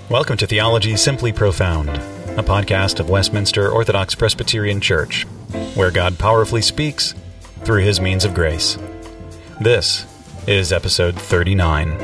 Welcome to Theology Simply Profound, a podcast of Westminster Orthodox Presbyterian Church, where God powerfully speaks through his means of grace. This is episode 39.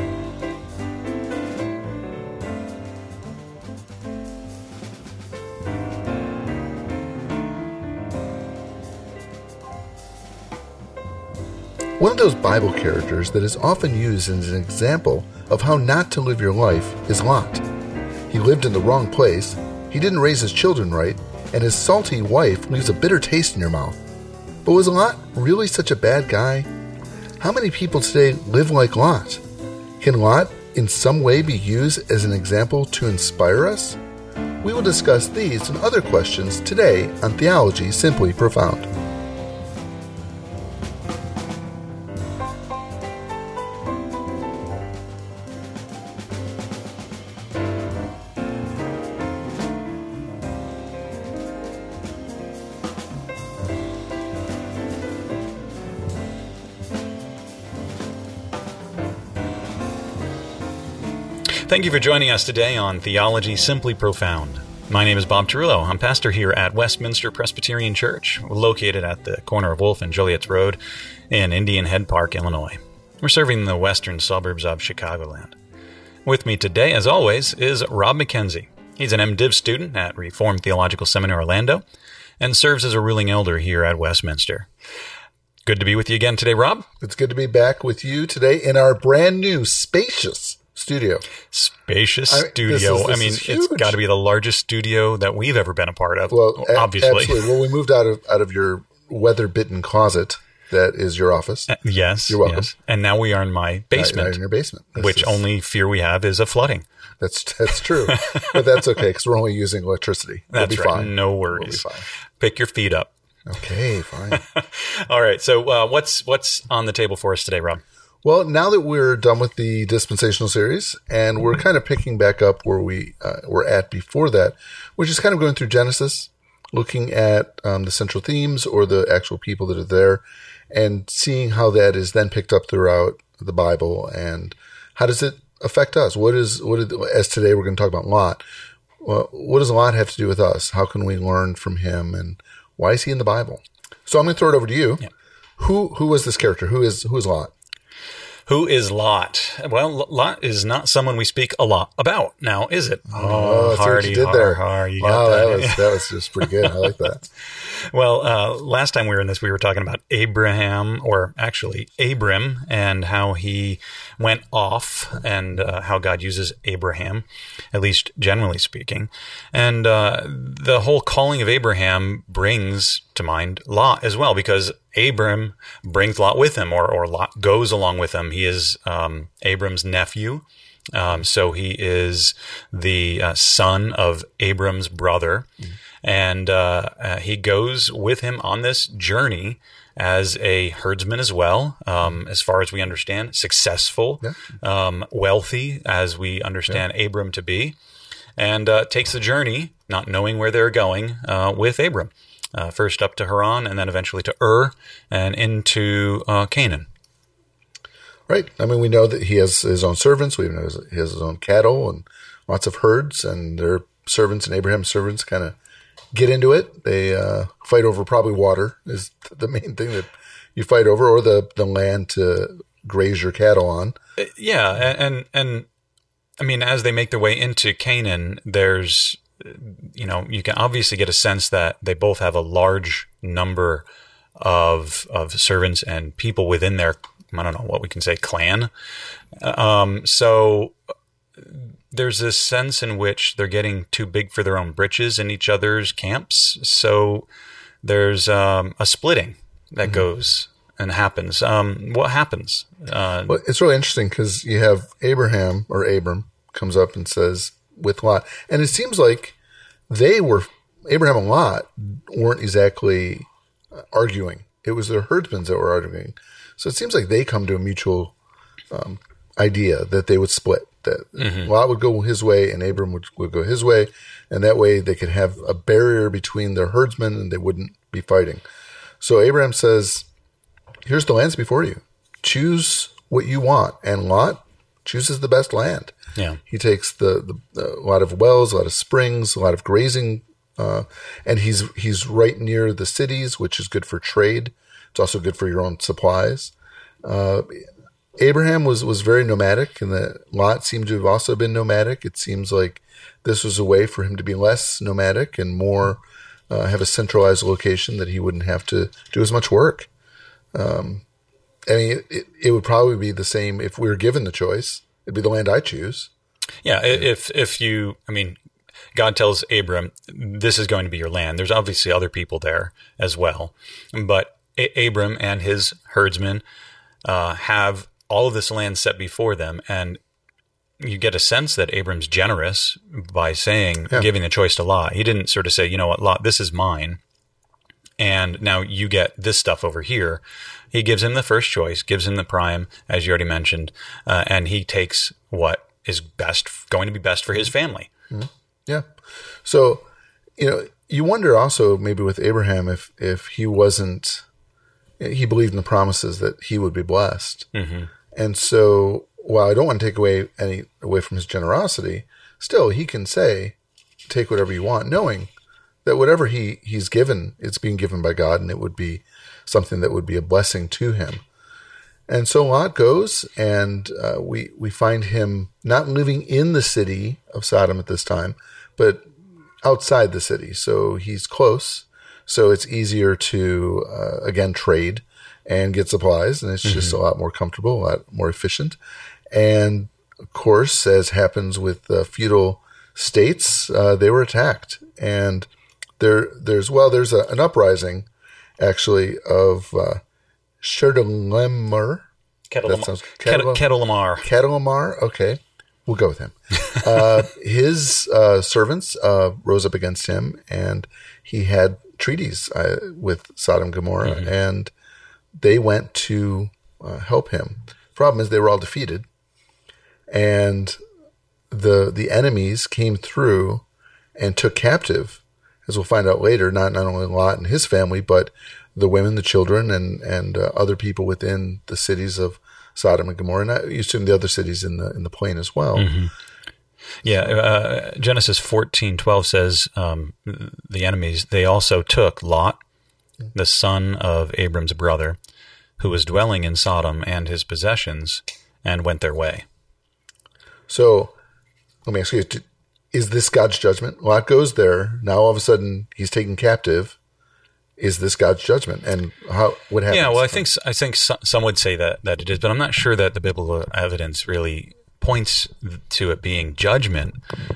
One of those Bible characters that is often used as an example of how not to live your life is Lot. He lived in the wrong place, he didn't raise his children right, and his salty wife leaves a bitter taste in your mouth. But was Lot really such a bad guy? How many people today live like Lot? Can Lot in some way be used as an example to inspire us? We will discuss these and other questions today on Theology Simply Profound. Thank you for joining us today on Theology Simply Profound. My name is Bob Tarullo. I'm pastor here at Westminster Presbyterian Church, located at the corner of Wolf and Joliet's Road in Indian Head Park, Illinois. We're serving the western suburbs of Chicagoland. With me today, as always, is Rob McKenzie. He's an MDiv student at Reformed Theological Seminary, Orlando, and serves as a ruling elder here at Westminster. Good to be with you again today, Rob. It's good to be back with you today in our brand new spacious studio. Spacious studio. It's got to be the largest studio that we've ever been a part of. Well, obviously. Absolutely. Well, we moved out of your weather-bitten closet. That is your office. Yes. You're welcome. Yes. And now we are in my basement. In your basement. Which only fear we have is a flooding. That's true. But that's okay because we're only using electricity. That's we'll be right. Fine. No worries. We'll be fine. Pick your feet up. Okay, fine. All right. So what's on the table for us today, Rob? Well, now that we're done with the dispensational series, and we're kind of picking back up where we were at before that, which is kind of going through Genesis, looking at the central themes or the actual people that are there, and seeing how that is then picked up throughout the Bible, and how does it affect us? As today we're going to talk about Lot. Well, what does Lot have to do with us? How can we learn from him, and why is he in the Bible? So I'm going to throw it over to you. Yeah. Who was this character? Who is Lot? Who is Lot? Well, Lot is not someone we speak a lot about now, is it? Oh, that's what you did there. You got that. That was just pretty good. I like that. Well, last time we were in this, we were talking about Abraham, or actually Abram, and how he went off, and how God uses Abraham, at least generally speaking. And the whole calling of Abraham brings to mind Lot as well, because Abram brings Lot with him, or Lot goes along with him. He is Abram's nephew. So he is the son of Abram's brother. Mm-hmm. And he goes with him on this journey as a herdsman as well, as far as we understand, successful, wealthy, as we understand Abram to be, and takes the journey, not knowing where they're going, with Abram. First up to Haran, and then eventually to Ur, and into Canaan. Right. I mean, we know that he has his own servants. We know he has his own cattle and lots of herds, and their servants and Abraham's servants kind of get into it. They fight over probably water is the main thing that you fight over, or the land to graze your cattle on. Yeah, and I mean, as they make their way into Canaan, there's, you can obviously get a sense that they both have a large number of servants and people within their, I don't know what we can say, clan. So there's this sense in which they're getting too big for their own britches in each other's camps. So there's a splitting that goes and happens. What happens? Well, it's really interesting because you have Abram comes up and says with Lot, and it seems like Abraham and Lot weren't exactly arguing. It was their herdsmen that were arguing. So it seems like they come to a mutual idea that they would split, that Lot would go his way and Abram would go his way, and that way they could have a barrier between their herdsmen and they wouldn't be fighting. So Abraham says, here's the lands before you. Choose what you want. And Lot chooses the best land. Yeah. He takes a lot of wells, a lot of springs, a lot of grazing, and he's right near the cities, which is good for trade. It's also good for your own supplies. Abraham was very nomadic, and Lot seemed to have also been nomadic. It seems like this was a way for him to be less nomadic and more have a centralized location that he wouldn't have to do as much work. I mean, it would probably be the same if we were given the choice. It'd be the land I choose. Yeah, God tells Abram, this is going to be your land. There's obviously other people there as well. But Abram and his herdsmen have all of this land set before them. And you get a sense that Abram's generous by giving the choice to Lot. He didn't sort of say, you know what, Lot, this is mine. And now you get this stuff over here. He gives him the first choice, gives him the prime, as you already mentioned, and he takes what is going to be best for his family. Mm-hmm. Yeah. So, you wonder also maybe with Abraham if he believed in the promises that he would be blessed. Mm-hmm. And so while I don't want to take away from his generosity, still he can say, take whatever you want, knowing that whatever he's given, it's being given by God, and it would be something that would be a blessing to him. And so Lot goes, and we find him not living in the city of Sodom at this time, but outside the city. So he's close, so it's easier to, again, trade and get supplies, and it's just a lot more comfortable, a lot more efficient. And, of course, as happens with feudal states, they were attacked. And there's an uprising, actually, of Chedorlaomer. Chedorlaomer. Chedorlaomer, okay. We'll go with him. His servants rose up against him, and he had treaties with Sodom and Gomorrah, and they went to help him. Problem is, they were all defeated, and the enemies came through and took captive, as we'll find out later, not only Lot and his family, but the women, the children, and other people within the cities of Sodom and Gomorrah, and I assume the other cities in the plain as well. Mm-hmm. Yeah, Genesis 14:12 says the enemies, they also took Lot, the son of Abram's brother, who was dwelling in Sodom, and his possessions, and went their way. So, let me ask you, is this God's judgment? Lot goes there, now all of a sudden he's taken captive. Is this God's judgment? And what happens? Yeah, well, I think some would say that it is, but I'm not sure that the biblical evidence really points to it being judgment.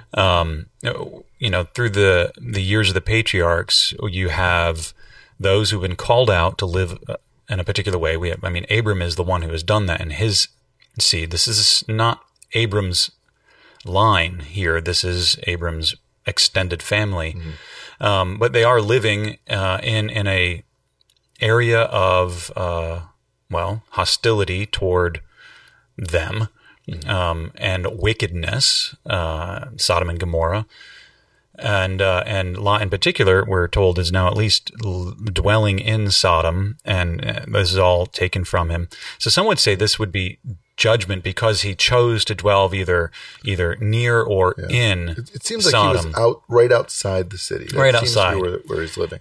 Through the years of the patriarchs, you have those who've been called out to live in a particular way. Abram is the one who has done that in his seed. This is not Abram's line here. This is Abram's extended family. Mm-hmm. But they are living in a area of hostility toward them, and wickedness, Sodom and Gomorrah, and Lot in particular, we're told, is now at least dwelling in Sodom, and this is all taken from him. So some would say this would be judgment because he chose to dwell either near or in It seems like Sodom. He was right outside the city. Right outside. Where he's living.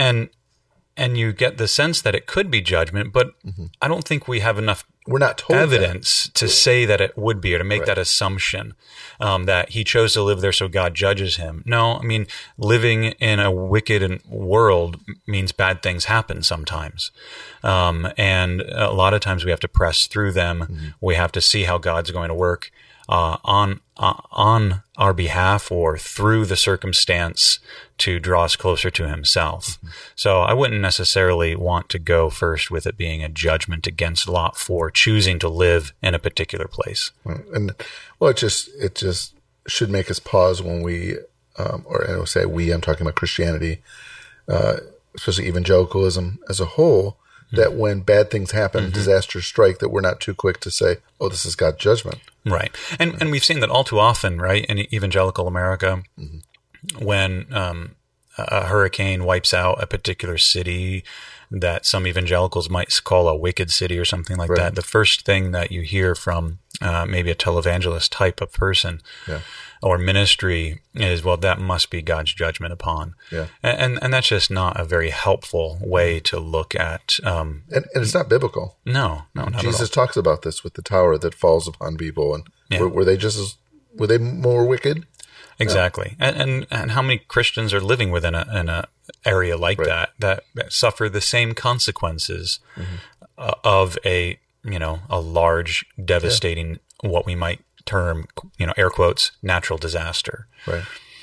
And you get the sense that it could be judgment, but I don't think we have enough We're not told evidence to say that it would be, or to make that assumption that he chose to live there so God judges him. No, living in a wicked world means bad things happen sometimes. And a lot of times we have to press through them. Mm-hmm. We have to see how God's going to work on our behalf or through the circumstance to draw us closer to himself. Mm-hmm. So I wouldn't necessarily want to go first with it being a judgment against Lot for choosing to live in a particular place. And it just should make us pause when we, I'm talking about Christianity, especially evangelicalism as a whole, that when bad things happen, disasters strike, that we're not too quick to say, oh, this is God's judgment. Right. And we've seen that all too often, right, in evangelical America, when a hurricane wipes out a particular city that some evangelicals might call a wicked city or something like that, the first thing that you hear from maybe a televangelist type of person or ministry is, well, that must be God's judgment upon. Yeah. And that's just not a very helpful way to look at. And it's not biblical. No, not Jesus at all. talks about this with the tower that falls upon people. And were they more wicked? Exactly. No. And how many Christians are living within a area like that suffer the same consequences of a large, devastating, what we might term, air quotes, natural disaster. Right.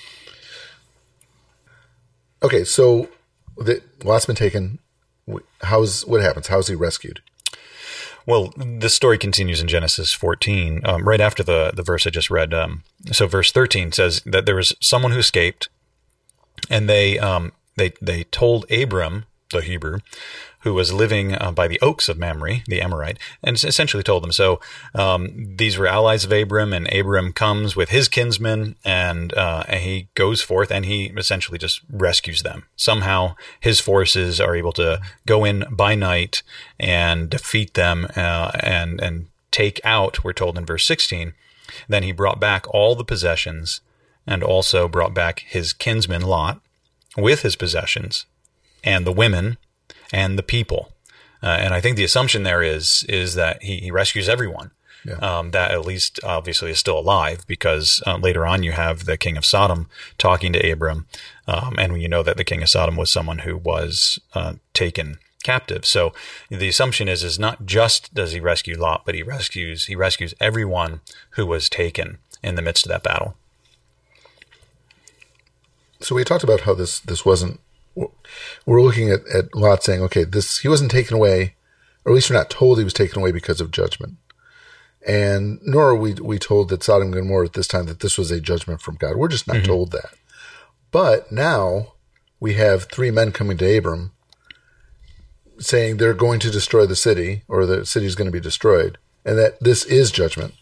Okay, so Lot's been taken. What happens? How's he rescued? Well, the story continues in Genesis 14, right after the verse I just read. So verse 13 says that there was someone who escaped, and they told Abram, the Hebrew, who was living by the oaks of Mamre, the Amorite, and essentially told them. So these were allies of Abram, and Abram comes with his kinsmen, and he goes forth, and he essentially just rescues them. Somehow his forces are able to go in by night and defeat them and take out, we're told in verse 16. Then he brought back all the possessions and also brought back his kinsman Lot with his possessions and the women and the people. And I think the assumption there is that he rescues everyone. Yeah. That at least obviously is still alive, because later on you have the king of Sodom talking to Abram. And you know that the king of Sodom was someone who was taken captive. So the assumption is not just does he rescue Lot, but he rescues everyone who was taken in the midst of that battle. So we talked about how this wasn't, we're looking at Lot saying, okay, he wasn't taken away, or at least we're not told he was taken away because of judgment. And nor are we told that Sodom and Gomorrah at this time, that this was a judgment from God. We're just not told that. But now we have three men coming to Abram saying they're going to destroy the city, or the city is going to be destroyed, and that this is judgment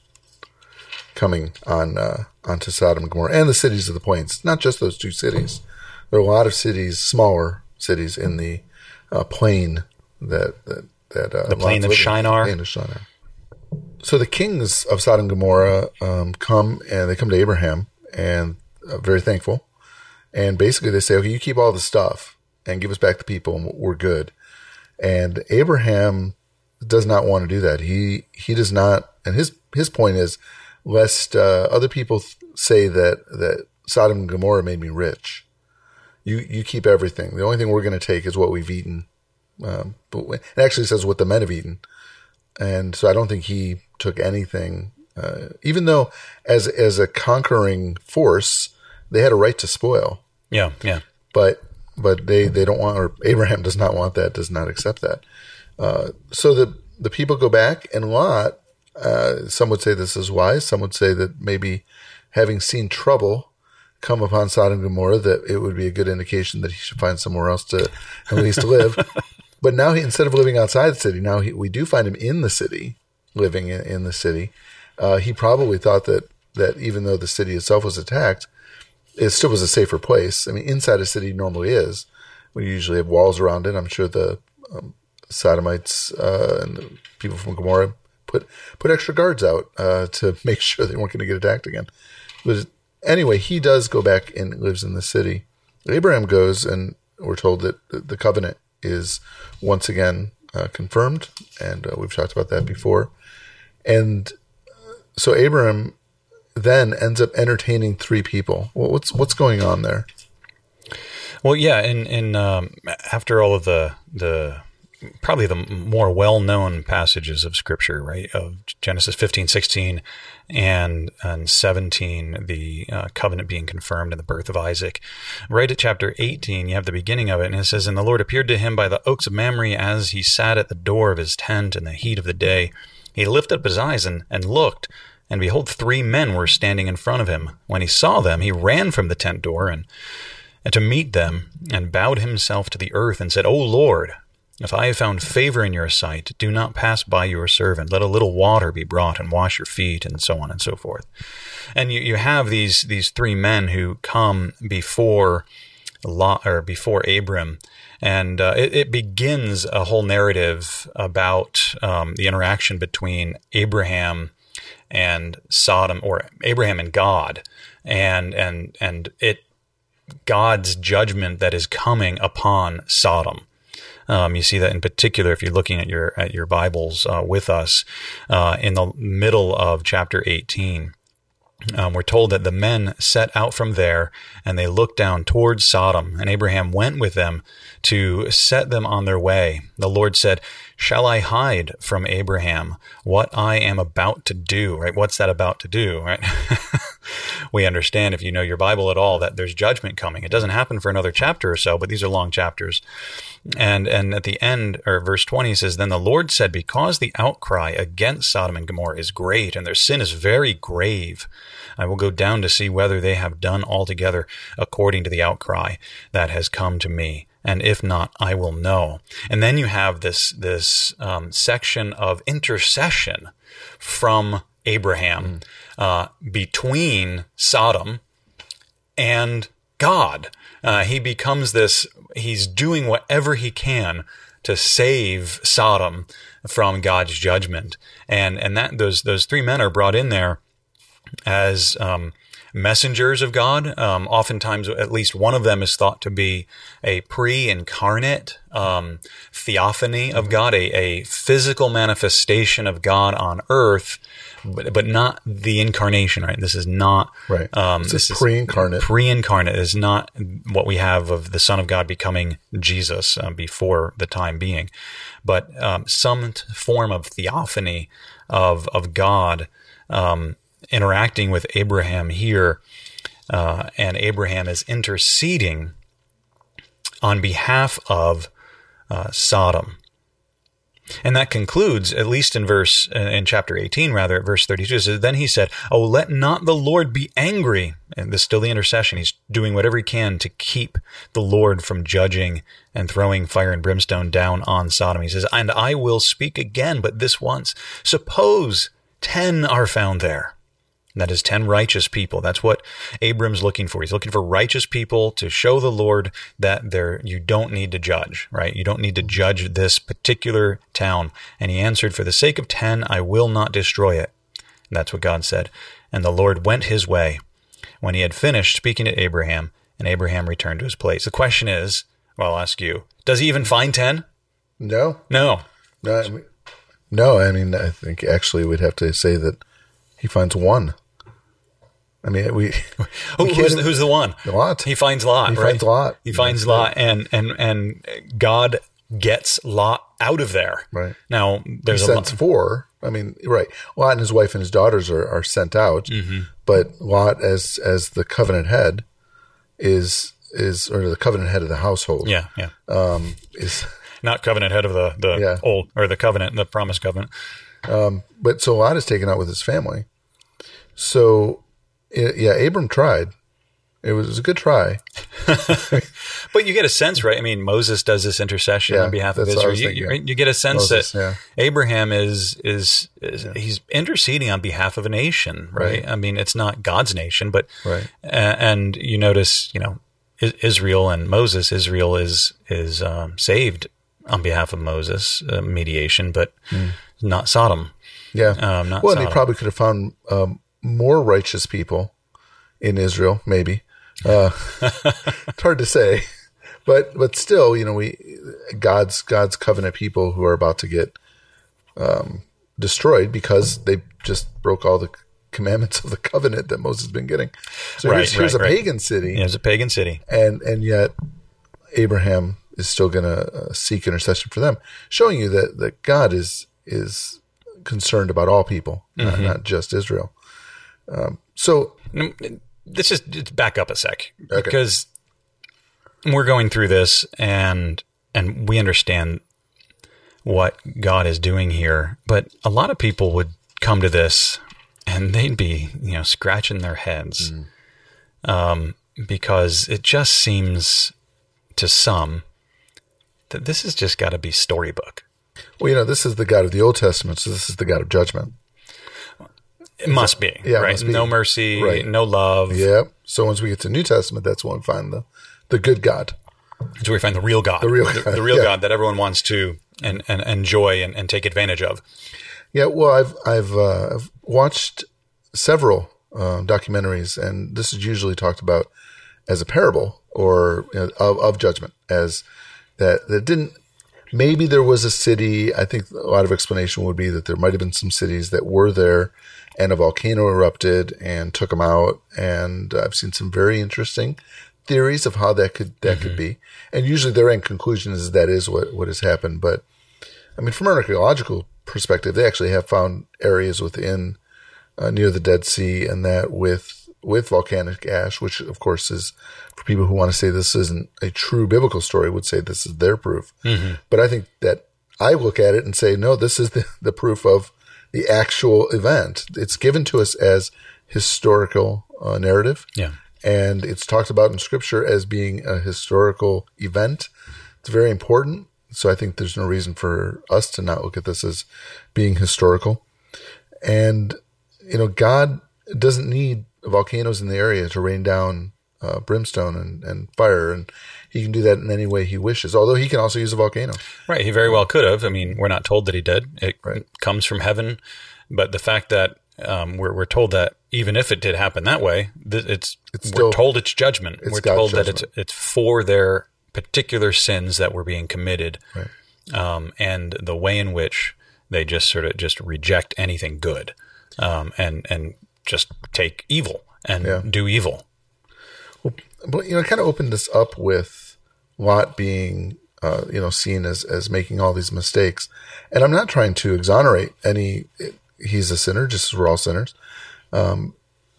coming onto Sodom and Gomorrah and the cities of the plains. Not just those two cities. There are a lot of cities, smaller cities in the plain the plain of Shinar. Plain of Shinar. So the kings of Sodom and Gomorrah come to Abraham and very thankful. And basically they say, okay, you keep all the stuff and give us back the people and we're good. And Abraham does not want to do that. He does not, and his point is, lest other people say that Sodom and Gomorrah made me rich. You keep everything. The only thing we're going to take is what we've eaten. But it actually says what the men have eaten. And so I don't think he took anything, even though as a conquering force, they had a right to spoil. Yeah. But they don't want, or Abraham does not want that, does not accept that. So the people go back, and Lot, some would say this is wise. Some would say that maybe having seen trouble come upon Sodom and Gomorrah, that it would be a good indication that he should find somewhere else to at least live. But now instead of living outside the city, now we do find him in the city, living in the city. He probably thought that even though the city itself was attacked, it still was a safer place. I mean, inside a city normally is. We usually have walls around it. I'm sure the Sodomites and the people from Gomorrah put extra guards out to make sure they weren't going to get attacked again. But anyway, he does go back and lives in the city. Abraham goes, and we're told that the covenant is once again confirmed, and we've talked about that before. And so Abraham then ends up entertaining three people. Well, what's going on there? Well, yeah, in after all of the probably the more well-known passages of Scripture, right, of Genesis 15, 16, and 17, the covenant being confirmed and the birth of Isaac. Right at chapter 18, you have the beginning of it, and it says, "And the Lord appeared to him by the oaks of Mamre as he sat at the door of his tent in the heat of the day. He lifted up his eyes and looked, and behold, three men were standing in front of him. When he saw them, he ran from the tent door and to meet them, and bowed himself to the earth, and said, O Lord, if I have found favor in your sight, do not pass by your servant. Let a little water be brought and wash your feet," and so on and so forth. And you have these three men who come before Lot, or before Abram, and it begins a whole narrative about the interaction between Abraham and Sodom, or Abraham and God, and God's judgment that is coming upon Sodom. You see that in particular if you're looking at your Bibles with us in the middle of chapter 18. We're told that the men set out from there, and they looked down towards Sodom, and Abraham went with them to set them on their way. The Lord said, "Shall I hide from Abraham what I am about to do?" Right? What's that about to do? Right? We understand, if you know your Bible at all, that there's judgment coming. It doesn't happen for another chapter or so, but these are long chapters. And at the end, or verse 20 says, "Then the Lord said, because the outcry against Sodom and Gomorrah is great, and their sin is very grave, I will go down to see whether they have done altogether according to the outcry that has come to me. And if not, I will know." And then you have this section of intercession from Abraham between Sodom and God. He becomes this, he's doing whatever he can to save Sodom from God's judgment. And that those three men are brought in there as messengers of God. Oftentimes, at least one of them is thought to be a pre-incarnate theophany of God, a physical manifestation of God on earth, but not the incarnation, right? This is not... Right. This is pre-incarnate. Pre-incarnate is not what we have of the Son of God becoming Jesus before the time being, but some form of theophany of God interacting with Abraham here, and Abraham is interceding on behalf of Sodom. And that concludes, at least in chapter 18, rather, at verse 32, it says, "Then he said, oh, let not the Lord be angry." And this is still the intercession. He's doing whatever he can to keep the Lord from judging and throwing fire and brimstone down on Sodom. He says, "And I will speak again, but this once. Suppose 10 are found there." That is 10 righteous people. That's what Abram's looking for. He's looking for righteous people to show the Lord that you don't need to judge, right? You don't need to judge this particular town. And he answered, "For the sake of 10, I will not destroy it." And that's what God said. And the Lord went his way when he had finished speaking to Abraham, and Abraham returned to his place. The question is, well, I'll ask you, does he even find 10? No. No. I mean, I think actually we'd have to say that he finds one. I mean, who's the one? Lot. He finds Lot. Finds Lot. He finds Lot, and God gets Lot out of there. Right. Now there's he sends 4. I mean, right. Lot and his wife and his daughters are sent out, but Lot as the covenant head is or the covenant head of the household. Yeah. Is not covenant head of the old, or the covenant, the promised covenant. But so Lot is taken out with his family. So, Abram tried. It was a good try. But you get a sense, right? I mean, Moses does this intercession on behalf of Israel. You get a sense that Abraham is he's interceding on behalf of a nation, right? I mean, it's not God's nation, but and you notice, Israel and Moses. Israel is saved on behalf of Moses mediation, but not Sodom. Yeah. Not well, Sodom. They probably could have found more righteous people in Israel, maybe. It's hard to say, but still, God's covenant people who are about to get destroyed because they just broke all the commandments of the covenant that Moses has been getting. So here's a pagan city. Yeah, it's a pagan city, and yet Abraham is still going to seek intercession for them, showing you that God is concerned about all people, not just Israel. So let's just back up a sec, because we're going through this and we understand what God is doing here, but a lot of people would come to this and they'd be, scratching their heads, because it just seems to some that this has just got to be storybook. Well, this is the God of the Old Testament, so this is the God of judgment. It must be, right? Must be. No mercy, no love. Yeah. So once we get to New Testament, that's when we find The good God. It's where we find the real God. The real God. The real Yeah. God that everyone wants to and enjoy and take advantage of. Yeah, well, I've watched several documentaries, and this is usually talked about as a parable or of judgment, as that didn't. Maybe there was a city. I think a lot of explanation would be that there might have been some cities that were there, and a volcano erupted and took them out. And I've seen some very interesting theories of how that could be. And usually their end conclusion is that is what has happened. But I mean, from an archaeological perspective, they actually have found areas within near the Dead Sea and that with volcanic ash, which of course is, for people who want to say this isn't a true biblical story, would say this is their proof. Mm-hmm. But I think that I look at it and say, no, this is the proof of the actual event. It's given to us as historical narrative. Yeah. And it's talked about in Scripture as being a historical event. It's very important. So I think there's no reason for us to not look at this as being historical. And, God doesn't need volcanoes in the area to rain down brimstone and fire. And he can do that in any way he wishes, although he can also use a volcano. Right. He very well could have. I mean, we're not told that he did. It Right. comes from heaven. But the fact that we're told that even if it did happen that way, we're told it's judgment. We're God's told judgment. that it's for their particular sins that were being committed, Right. and the way in which they just reject anything good, and just take evil and do evil. But, it kind of opened this up with Lot being, seen as making all these mistakes. And I'm not trying to exonerate he's a sinner, just as we're all sinners. The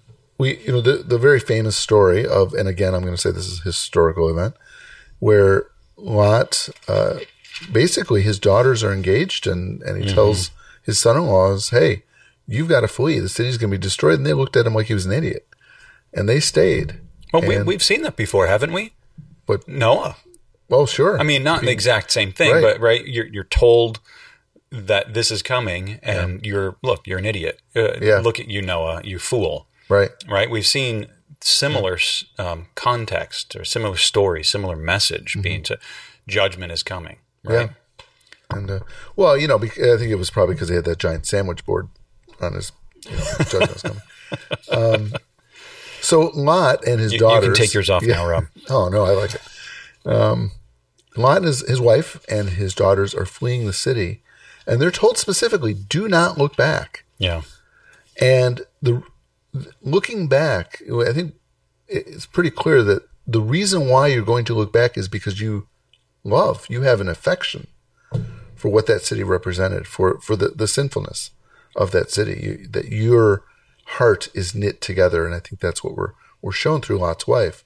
very famous story of, and again, I'm going to say this is a historical event, where Lot, basically his daughters are engaged and he tells his son-in-laws, hey, you've got to flee. The city's going to be destroyed. And they looked at him like he was an idiot. And they stayed. Well, we've seen that before, haven't we? But Noah. Well, sure. I mean, not the exact same thing, Right. but right, you're told that this is coming, and you're an idiot. Look at you, Noah, you fool. Right. Right. We've seen similar context or similar story, similar message being to judgment is coming. Right. Yeah. And I think it was probably because he had that giant sandwich board on his judgment was coming. So Lot and his daughters. You can take yours off now, Rob. Oh no, I like it. Lot and his wife and his daughters are fleeing the city, and they're told specifically, "Do not look back." Yeah. And looking back, I think it's pretty clear that the reason why you're going to look back is because you have an affection for what that city represented, for the sinfulness of that city, that your heart is knit together. And I think that's what we're shown through Lot's wife.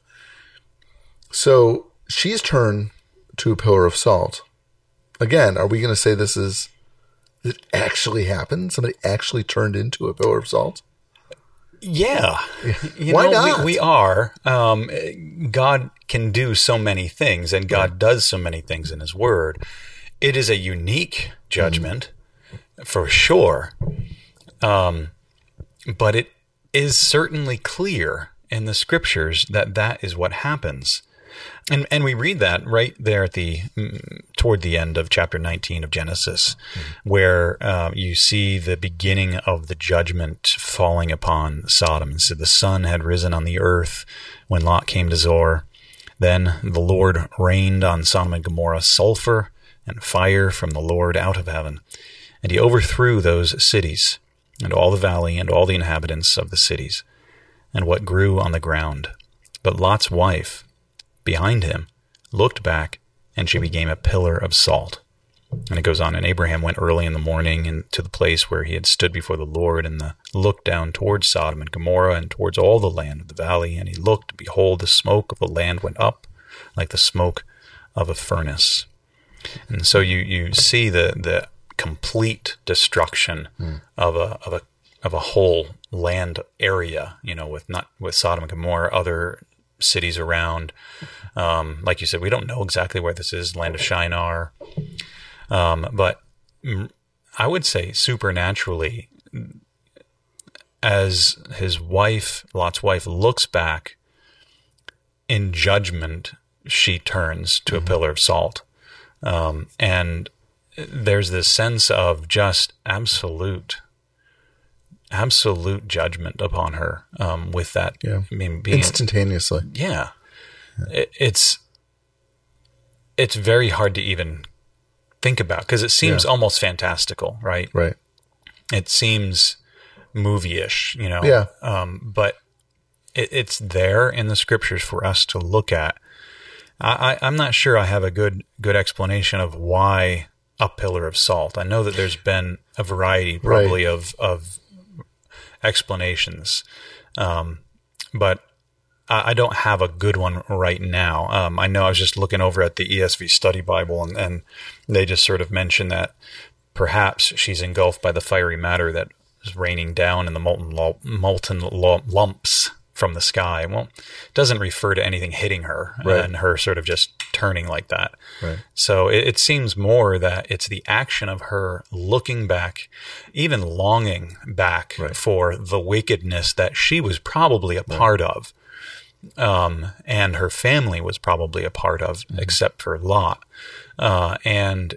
So she's turned to a pillar of salt. Again, are we going to say it actually happened? Somebody actually turned into a pillar of salt? Yeah. Why not? We are. God can do so many things, and God does so many things in His Word. It is a unique judgment, for sure. But it is certainly clear in the Scriptures that is what happens. And we read that right there at toward the end of chapter 19 of Genesis, where you see the beginning of the judgment falling upon Sodom. And so the sun had risen on the earth when Lot came to Zoar. Then the Lord rained on Sodom and Gomorrah sulfur and fire from the Lord out of heaven. And He overthrew those cities and all the valley and all the inhabitants of the cities and what grew on the ground. But Lot's wife, behind him, looked back, and she became a pillar of salt. And it goes on, and Abraham went early in the morning and to the place where he had stood before the Lord, and looked down towards Sodom and Gomorrah and towards all the land of the valley. And he looked, behold, the smoke of the land went up like the smoke of a furnace. And so you see the complete destruction of a whole land area, with Sodom and Gomorrah, other cities around. Like you said, we don't know exactly where this is, land of Shinar. But I would say supernaturally, as his wife, Lot's wife, looks back in judgment, she turns to a pillar of salt. And there's this sense of just absolute judgment upon her, with that. Yeah. I mean, being Instantaneously. Yeah. It's very hard to even think about, because it seems almost fantastical, right? Right. It seems movie-ish, you know? Yeah. But it's there in the scriptures for us to look at. I'm not sure I have a good explanation of why a pillar of salt. I know that there's been a variety probably of explanations, but I don't have a good one right now. I know I was just looking over at the ESV Study Bible, and they just sort of mention that perhaps she's engulfed by the fiery matter that is raining down in the molten lumps from the sky. Well, it doesn't refer to anything hitting her and her sort of just turning like that. Right. So it seems more that it's the action of her looking back, even longing back for the wickedness that she was probably a part of. And her family was probably a part of, except for Lot, and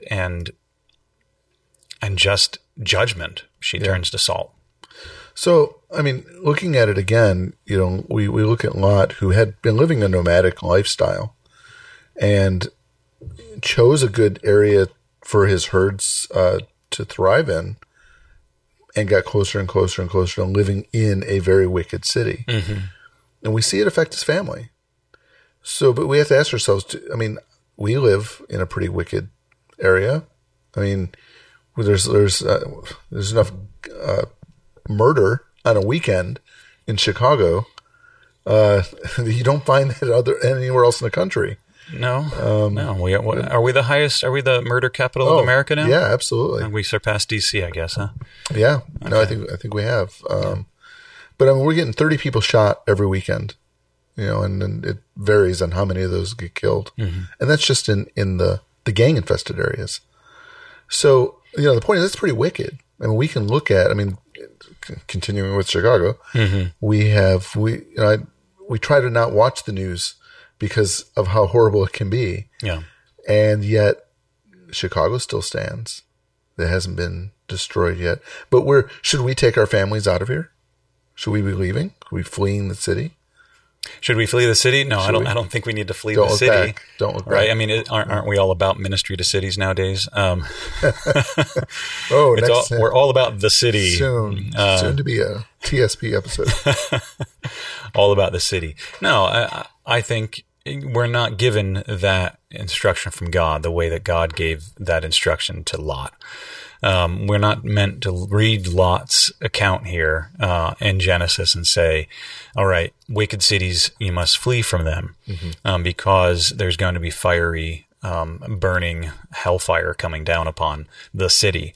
just judgment. She turns to salt. So, I mean, looking at it again, you know, we look at Lot, who had been living a nomadic lifestyle and chose a good area for his herds to thrive in, and got closer and closer and closer to living in a very wicked city. Mm-hmm. And we see it affect his family. So, but we have to ask ourselves, I mean, we live in a pretty wicked area. I mean, there's enough murder on a weekend in Chicago. You don't find that anywhere else in the country. No, no. Are we the highest? Are we the murder capital of America now? Yeah, absolutely. We surpassed DC, I guess, huh? Yeah. Okay. No, I think we have. But I mean, we're getting 30 people shot every weekend, you know, and it varies on how many of those get killed. Mm-hmm. And that's just in the gang infested areas. So, you know, the point is, it's pretty wicked. I mean, we can look at, I mean, continuing with Chicago, we try to not watch the news because of how horrible it can be. Yeah. And yet Chicago still stands. It hasn't been destroyed yet. But should we take our families out of here? Should we be leaving? Are we fleeing the city? Should we flee the city? No, I don't think we need to flee the city. Back. Don't look back. Right? I mean, aren't we all about ministry to cities nowadays? We're all about the city. Soon to be a TSP episode. All about the city. No, I think we're not given that instruction from God the way that God gave that instruction to Lot. We're not meant to read Lot's account here in Genesis and say, all right, wicked cities, you must flee from them, because there's going to be fiery, burning hellfire coming down upon the city.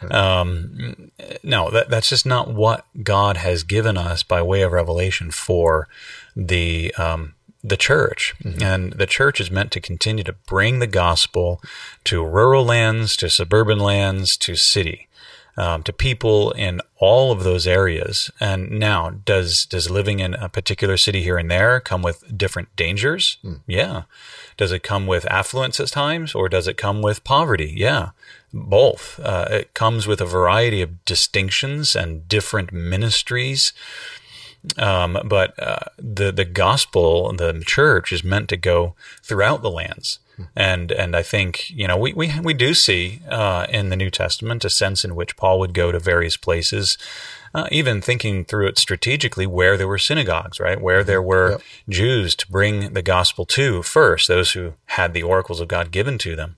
No, that's just not what God has given us by way of revelation for the church. And the church is meant to continue to bring the gospel to rural lands, to suburban lands, to city, to people in all of those areas. And now, does living in a particular city here and there come with different dangers? Yeah. Does it come with affluence at times, or does it come with poverty? Yeah, both. It comes with a variety of distinctions and different ministries. But the gospel, the church, is meant to go throughout the lands, and I think, you know, we do see in the New Testament a sense in which Paul would go to various places, even thinking through it strategically, where there were synagogues, right, where there were Jews to bring the gospel to first, those who had the oracles of God given to them.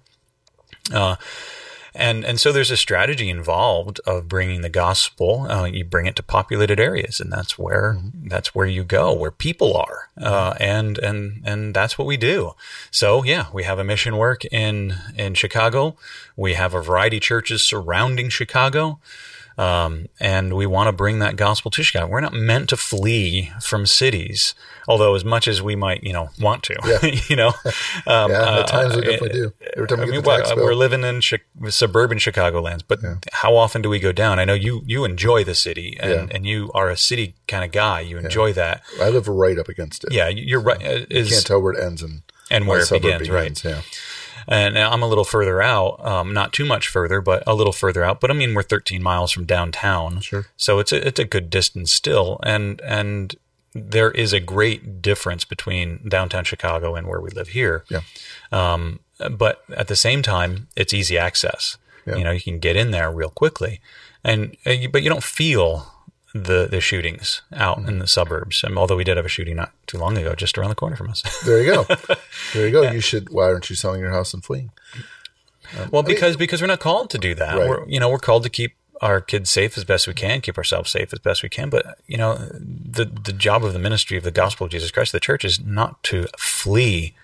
And so there's a strategy involved of bringing the gospel. You bring it to populated areas, and that's where you go, where people are, and that's what we do. So yeah, we have a mission work in Chicago. We have a variety of churches surrounding Chicago. And we want to bring that gospel to Chicago. We're not meant to flee from cities, although as much as we might, want to, at times we definitely do. Every time we get the tax bill. We're living in suburban Chicagolands, but how often do we go down? I know you enjoy the city, and you are a city kind of guy. You enjoy that. I live right up against it. Yeah, you're right. You can't tell where it ends, and and where it suburb begins, right? Yeah. And I'm a little further out, not too much further, but a little further out. But I mean, we're 13 miles from downtown, Sure. so it's a good distance still. And there is a great difference between downtown Chicago and where we live here. Yeah. But at the same time, it's easy access. Yeah. You know, you can get in there real quickly, but you don't feel the shootings out in the suburbs. And although we did have a shooting not too long ago, just around the corner from us. There you go. There you go. Yeah. Why aren't you selling your house and fleeing? Well, because we're not called to do that. Right. We're called to keep our kids safe as best we can, keep ourselves safe as best we can. But, you know, the job of the ministry of the gospel of Jesus Christ, the church, is not to flee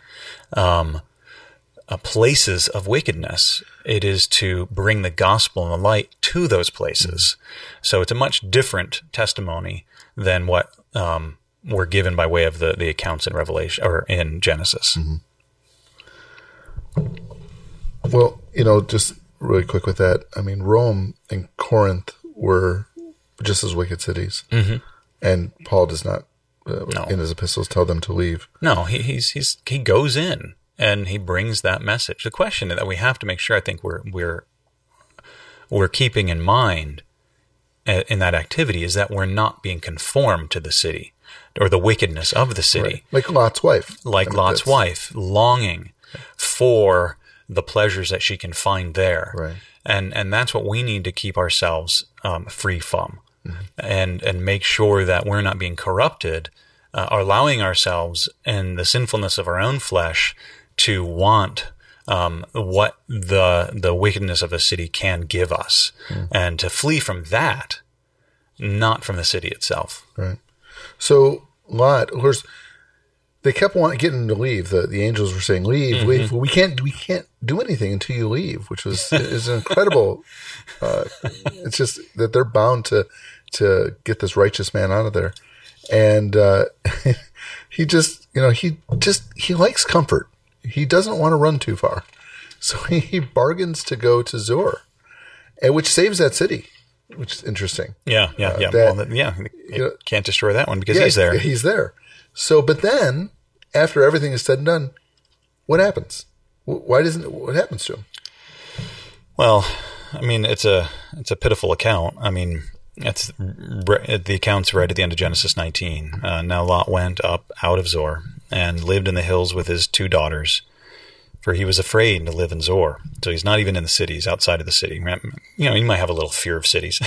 places of wickedness. It is to bring the gospel and the light to those places. So it's a much different testimony than what were given by way of the accounts in Revelation or in Genesis. Well, you know, just really quick with that. I mean, Rome and Corinth were just as wicked cities, and Paul does not, in his epistles, tell them to leave. No, he goes in and he brings that message. The question that we have to make sure, I think, we're keeping in mind in that activity is that we're not being conformed to the city or the wickedness of the city, Right. Like Lot's wife, Lot's wife, longing for the pleasures that she can find there. Right. And that's what we need to keep ourselves free from, and make sure that we're not being corrupted, allowing ourselves in the sinfulness of our own flesh to want what the wickedness of the city can give us, and to flee from that, not from the city itself. Right. So Lot, of course, they kept getting him to leave. The angels were saying, "Leave, leave. We can't do anything until you leave," which is incredible. It's just that they're bound to get this righteous man out of there, and he likes comfort. He doesn't want to run too far, so he bargains to go to Zoar, and which saves that city, which is interesting. Yeah. You can't destroy that one because he's there. He's there. So, but then, after everything is said and done, what happens? What happens to him? Well, I mean, it's a pitiful account. I mean, it's the account's right at the end of Genesis 19. Now Lot went up out of Zoar and lived in the hills with his 2 daughters, for he was afraid to live in Zoar. So he's not even in the city; he's outside of the city. You know, he might have a little fear of cities.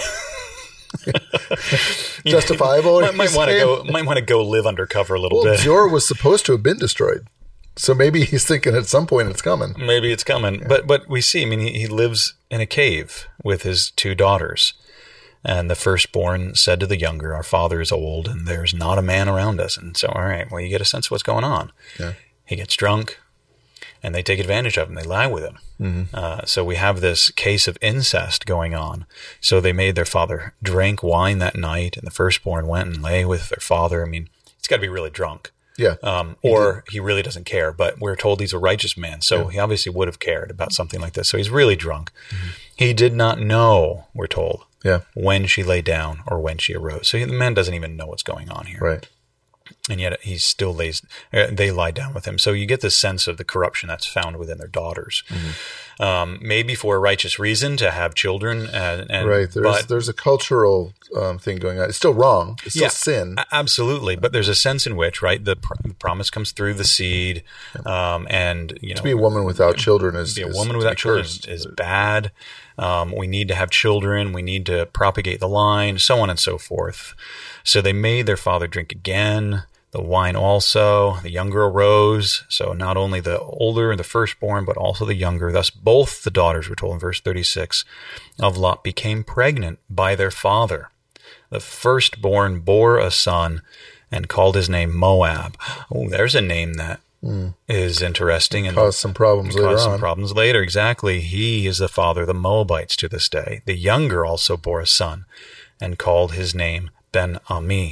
Justifiable. Might want to go live undercover a little bit. Zoar was supposed to have been destroyed, so maybe he's thinking at some point it's coming. Maybe it's coming, yeah. But we see. I mean, he lives in a cave with his 2 daughters, and the firstborn said to the younger, "Our father is old, and there's not a man around us." And so, all right, well, you get a sense of what's going on. Yeah. He gets drunk, and they take advantage of him. They lie with him. So we have this case of incest going on. So they made their father drink wine that night, and the firstborn went and lay with their father. I mean, he's got to be really drunk. Yeah. Or he really doesn't care. But we're told he's a righteous man, so he obviously would have cared about something like this. So he's really drunk. He did not know, we're told, when she lay down or when she arose. So the man doesn't even know what's going on here. Right. And yet they lie down with him. So you get this sense of the corruption that's found within their daughters. Maybe for a righteous reason to have children. Right. There's a cultural thing going on. It's still wrong. It's still sin. Absolutely. But there's a sense in which, right, the promise comes through the seed. And, you know, to be a woman without children is bad. We need to have children. We need to propagate the line, so on and so forth. So they made their father drink again, the wine also. The younger arose. So not only the older, the firstborn, but also the younger. Thus both the daughters, we're told in verse 36, of Lot became pregnant by their father. The firstborn bore a son and called his name Moab. Oh, there's a name that is interesting. And cause some problems later on. Cause some problems later, exactly. He is the father of the Moabites to this day. The younger also bore a son and called his name Ben-Ami.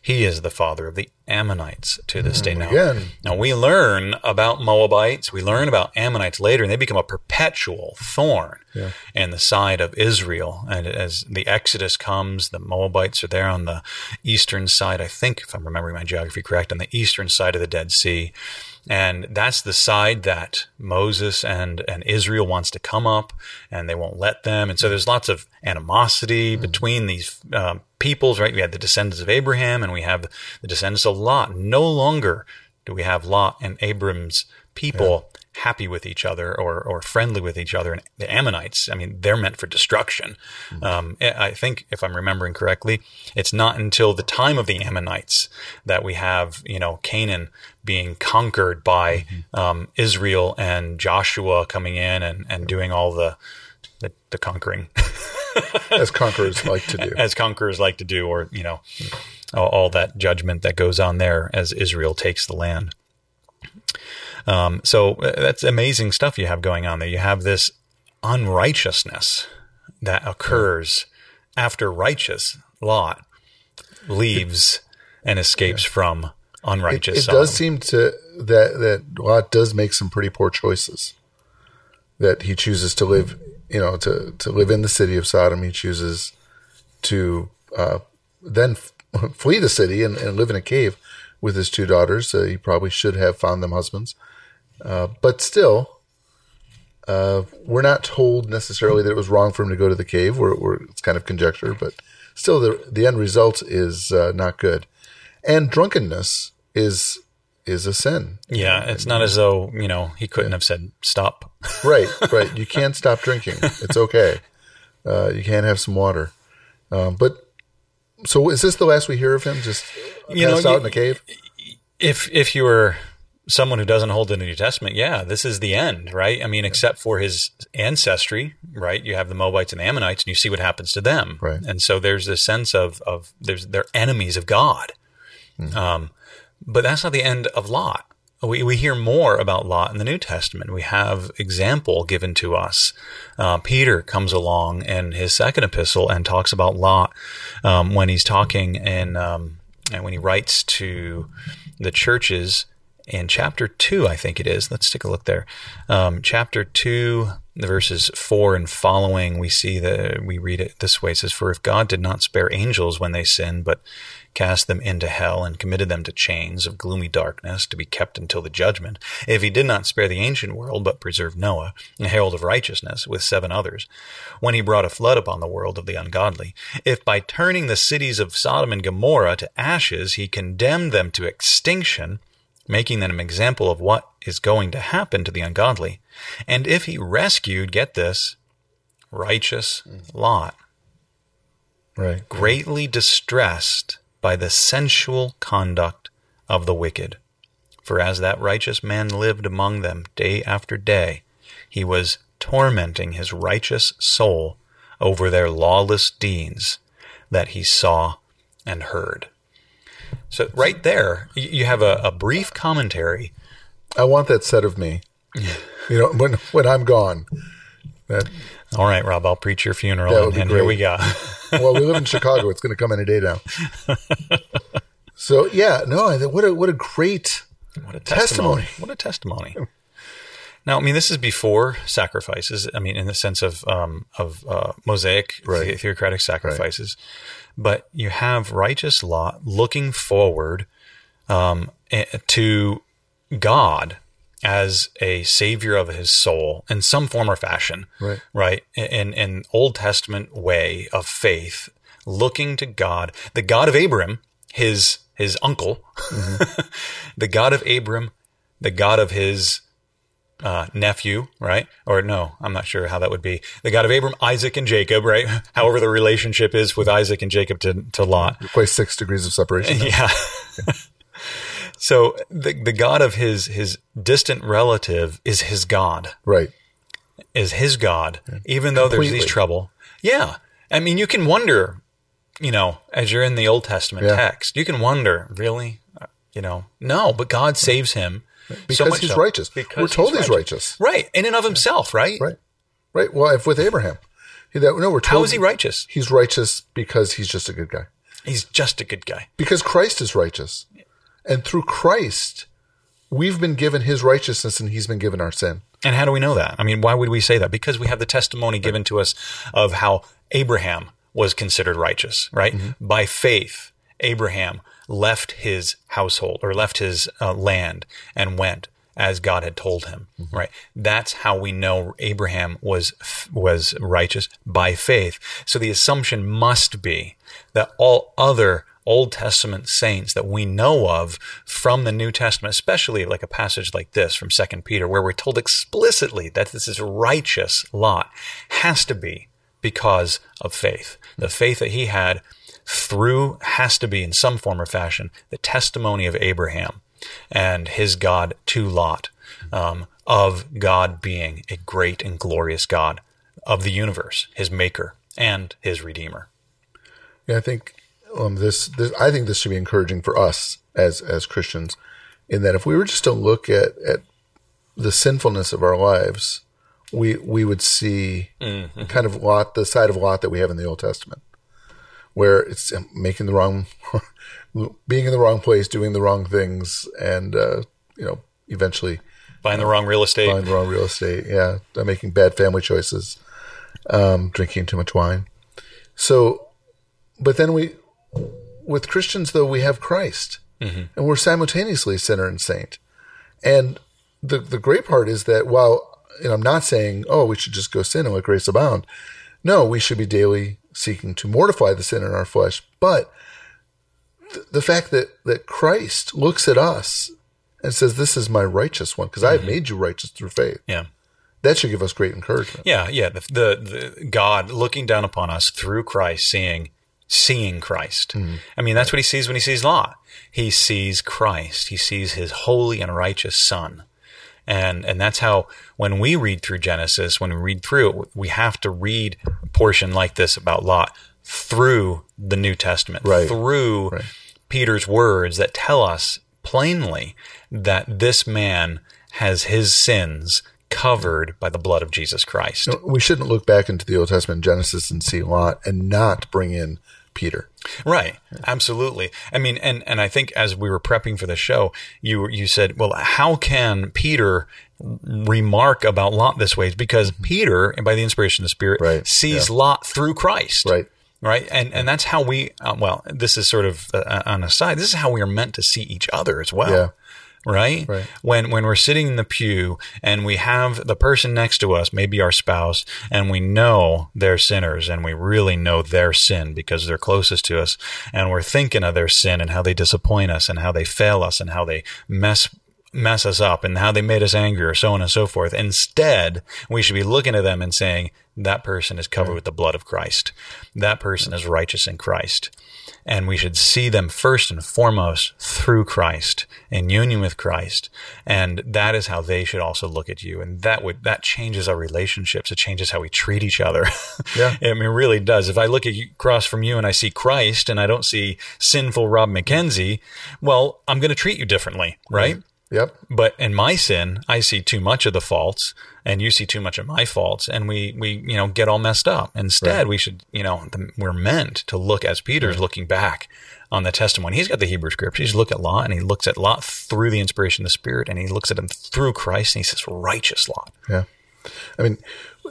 He is the father of the Ammonites to this day. Now, we learn about Moabites, we learn about Ammonites later, and they become a perpetual thorn in the side of Israel. And as the Exodus comes, the Moabites are there on the eastern side, I think, if I'm remembering my geography correct, on the eastern side of the Dead Sea. And that's the side that Moses and Israel wants to come up, and they won't let them. And so there's lots of animosity between these peoples, right? We had the descendants of Abraham, and we have the descendants of Lot. No longer do we have Lot and Abram's people happy with each other or friendly with each other. And the Ammonites, I mean, they're meant for destruction. I think, if I'm remembering correctly, it's not until the time of the Ammonites that we have, Canaan being conquered by Israel and Joshua coming in and doing all the conquering. As conquerors like to do. As conquerors like to do, or, all that judgment that goes on there as Israel takes the land. So that's amazing stuff you have going on there. You have this unrighteousness that occurs after righteous Lot leaves and escapes from unrighteous It Sodom. does seem that Lot does make some pretty poor choices. That he chooses to live, to live in the city of Sodom. He chooses to then flee the city and live in a cave with his two daughters. He probably should have found them husbands. But still, we're not told necessarily that it was wrong for him to go to the cave. It's kind of conjecture, but still the end result is not good. And drunkenness is a sin. Yeah, it's not as though, he couldn't have said, stop. Right. You can't stop drinking. It's okay. You can have some water. So is this the last we hear of him, just passed out in the cave? If you were someone who doesn't hold the New Testament, this is the end, right? I mean, except for his ancestry, right? You have the Moabites and the Ammonites, and you see what happens to them. Right. And so there's this sense of they're enemies of God. But that's not the end of Lot. We hear more about Lot in the New Testament. We have example given to us. Peter comes along in his second epistle and talks about Lot when he's talking and when he writes to the churches in chapter 2, I think it is. Let's take a look there. Chapter 2, the verses 4 and following, we read it this way. It says, "For if God did not spare angels when they sinned, but cast them into hell and committed them to chains of gloomy darkness to be kept until the judgment. If he did not spare the ancient world, but preserved Noah, a herald of righteousness, with 7 others, when he brought a flood upon the world of the ungodly, if by turning the cities of Sodom and Gomorrah to ashes, he condemned them to extinction, making them an example of what is going to happen to the ungodly, and if he rescued, get this, righteous Lot, right, greatly distressed by the sensual conduct of the wicked. For as that righteous man lived among them day after day, he was tormenting his righteous soul over their lawless deeds that he saw and heard." So right there, you have a brief commentary. I want that said of me. When I'm gone. All right, Rob, I'll preach your funeral, and here we go. Well, we live in Chicago. It's going to come any day now. So, what a great testimony. What a testimony. Now, I mean, this is before sacrifices. I mean, in the sense of Mosaic theocratic sacrifices. Right. But you have righteous Lot looking forward to God as a savior of his soul in some form or fashion, right? In an Old Testament way of faith, looking to God, the God of Abram, his uncle, the God of Abram, the God of his nephew, right? Or no, I'm not sure how that would be. The God of Abram, Isaac, and Jacob, right? However the relationship is with Isaac and Jacob to Lot. Replace 6 degrees of separation. Yeah. So the God of his distant relative is his God. Right. Is his God, even though there's these trouble. Yeah. I mean, you can wonder, as you're in the Old Testament text, you can wonder, really? No, but God saves him. Because he's righteous. We're told he's righteous. Right. In and of himself, right? Right. Well, if with Abraham. We're told how is he righteous? He's righteous because he's just a good guy. He's just a good guy. Because Christ is righteous. And through Christ, we've been given his righteousness and he's been given our sin. And how do we know that? I mean, why would we say that? Because we have the testimony given to us of how Abraham was considered righteous, right? Mm-hmm. By faith, Abraham left his household or left his land and went as God had told him, mm-hmm. right? That's how we know Abraham was righteous, by faith. So the assumption must be that all other Old Testament saints that we know of from the New Testament, especially like a passage like this from 2 Peter, where we're told explicitly that this is righteous Lot, has to be because of faith. The faith that he had has to be in some form or fashion the testimony of Abraham and his God to Lot, of God being a great and glorious God of the universe, his maker and his redeemer. Yeah, I think I think this should be encouraging for us as Christians, in that if we were just to look at the sinfulness of our lives, we would see mm-hmm. kind of the side of Lot that we have in the Old Testament, where it's making the wrong, being in the wrong place, doing the wrong things, and eventually buying the wrong real estate. Yeah, making bad family choices, drinking too much wine. So, but then with Christians though, we have Christ, mm-hmm. and we're simultaneously sinner and saint. And the great part is that while I'm not saying, we should just go sin and let grace abound. No, we should be daily seeking to mortify the sin in our flesh. But the fact that Christ looks at us and says, "This is my righteous one, because mm-hmm. I have made you righteous through faith." Yeah, that should give us great encouragement. Yeah. The God looking down upon us through Christ, seeing Christ. Mm-hmm. I mean, that's what he sees when he sees Lot. He sees Christ. He sees his holy and righteous Son. And that's how, when we read through Genesis, when we read through it, we have to read a portion like this about Lot through the New Testament, through Peter's words that tell us plainly that this man has his sins covered by the blood of Jesus Christ. We shouldn't look back into the Old Testament, Genesis, and see Lot and not bring in Peter. Right. Absolutely. I mean, and I think as we were prepping for the show, you said, well, how can Peter remark about Lot this way? It's because Peter, by the inspiration of the Spirit, sees Lot through Christ. Right. And that's how we, this is sort of on a side, this is how we are meant to see each other as well. Yeah. Right? When we're sitting in the pew and we have the person next to us, maybe our spouse, and we know they're sinners and we really know their sin because they're closest to us, and we're thinking of their sin and how they disappoint us and how they fail us and how they mess us up and how they made us angry, or so on and so forth. Instead, we should be looking at them and saying, that person is covered with the blood of Christ. That person is righteous in Christ. And we should see them first and foremost through Christ, in union with Christ. And that is how they should also look at you. And that changes our relationships. It changes how we treat each other. Yeah. I mean, it really does. If I look across from you and I see Christ and I don't see sinful Rob McKenzie, well, I'm going to treat you differently, right? Yep. But in my sin, I see too much of the faults, and you see too much of my faults, and we get all messed up. Instead, we should, we're meant to look, as Peter's looking back on the testimony. He's got the Hebrew Scriptures. He's look at Lot, and he looks at Lot through the inspiration of the Spirit, and he looks at him through Christ, and he says, righteous Lot. Yeah. I mean,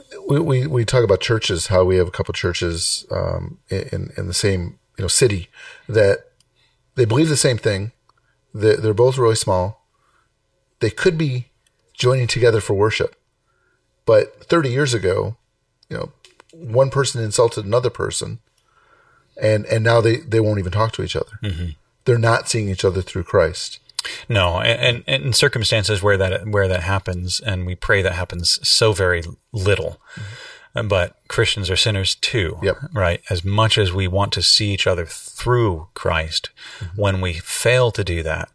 we talk about churches, how we have a couple churches in the same city that they believe the same thing. They're both really small. They could be joining together for worship. But 30 years ago, one person insulted another person, and now they won't even talk to each other. Mm-hmm. They're not seeing each other through Christ. No, and in circumstances where that happens, and we pray that happens so very little. Mm-hmm. But Christians are sinners too, right? As much as we want to see each other through Christ, when we fail to do that,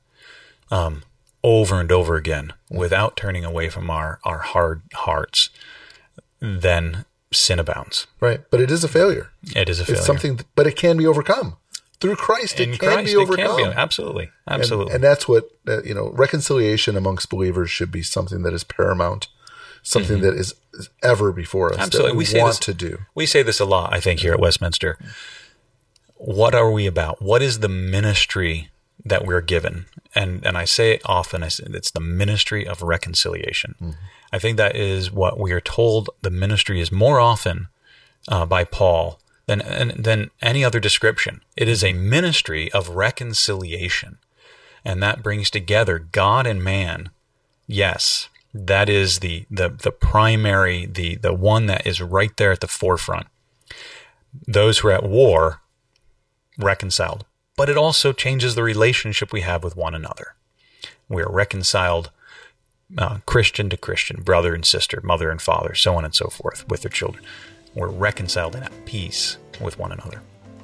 over and over again, without turning away from our hard hearts, then sin abounds. Right. But it is a failure. It is a failure. It's something, but it can be overcome. Through Christ, it can be overcome. Absolutely. And that's what, reconciliation amongst believers should be something that is paramount, something that is ever before us. Absolutely. That we want to do. We say this a lot, I think, here at Westminster. what are we about? What is the ministry that we're given? And I say it often, it's the ministry of reconciliation. Mm-hmm. I think that is what we are told the ministry is more often by Paul than any other description. It is a ministry of reconciliation. And that brings together God and man. Yes, that is the primary, the one that is right there at the forefront. Those who are at war, reconciled. But it also changes the relationship we have with one another. We are reconciled Christian to Christian, brother and sister, mother and father, so on and so forth, with their children. We're reconciled and at peace with one another.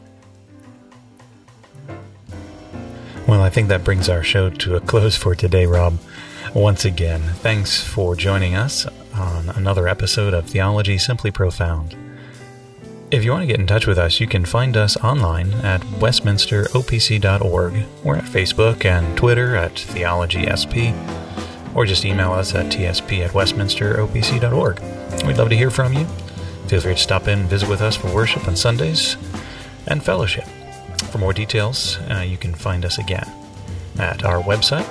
Well, I think that brings our show to a close for today, Rob. Once again, thanks for joining us on another episode of Theology Simply Profound. If you want to get in touch with us, you can find us online at westminsteropc.org. We're at Facebook and Twitter at TheologySP, or just email us at tsp@westminsteropc.org. We'd love to hear from you. Feel free to stop in and visit with us for worship on Sundays and fellowship. For more details, you can find us again at our website,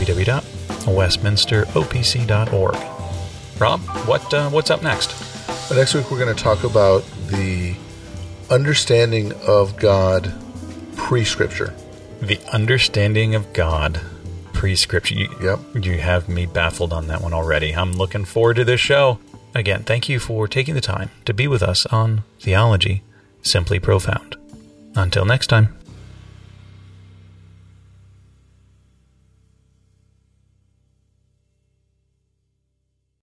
www.westminsteropc.org. Rob, what's up next? Next week, we're going to talk about the understanding of God pre-Scripture. The understanding of God pre-Scripture. Yep. You have me baffled on that one already. I'm looking forward to this show. Again, thank you for taking the time to be with us on Theology Simply Profound. Until next time.